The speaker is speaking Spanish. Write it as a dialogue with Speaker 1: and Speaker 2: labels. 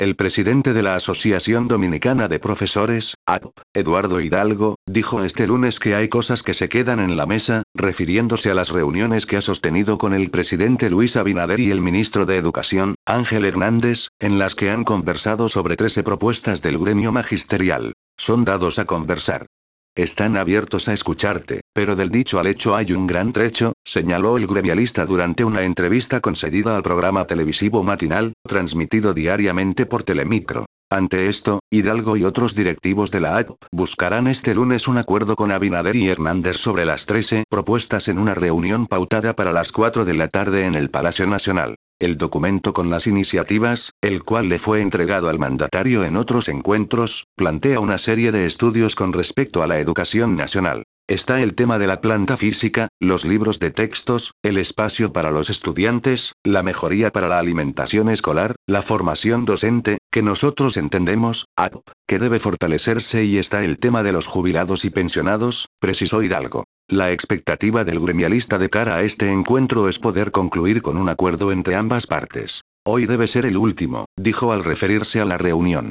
Speaker 1: El presidente de la Asociación Dominicana de Profesores, ADP, Eduardo Hidalgo, dijo este lunes que hay cosas que se quedan en la mesa, refiriéndose a las reuniones que ha sostenido con el presidente Luis Abinader y el ministro de Educación, Ángel Hernández, en las que han conversado sobre 13 propuestas del gremio magisterial. Son dados a conversar. Están abiertos a escucharte, pero del dicho al hecho hay un gran trecho, señaló el gremialista durante una entrevista concedida al programa televisivo matinal, transmitido diariamente por Telemicro. Ante esto, Hidalgo y otros directivos de la ADP buscarán este lunes un acuerdo con Abinader y Hernández sobre las 13 propuestas en una reunión pautada para las 4 de la tarde en el Palacio Nacional. El documento con las iniciativas, el cual le fue entregado al mandatario en otros encuentros, plantea una serie de estudios con respecto a la educación nacional. Está el tema de la planta física, los libros de textos, el espacio para los estudiantes, la mejoría para la alimentación escolar, la formación docente, que nosotros entendemos, ADP, que debe fortalecerse, y está el tema de los jubilados y pensionados, precisó Hidalgo. La expectativa del gremialista de cara a este encuentro es poder concluir con un acuerdo entre ambas partes. Hoy debe ser el último, dijo al referirse a la reunión.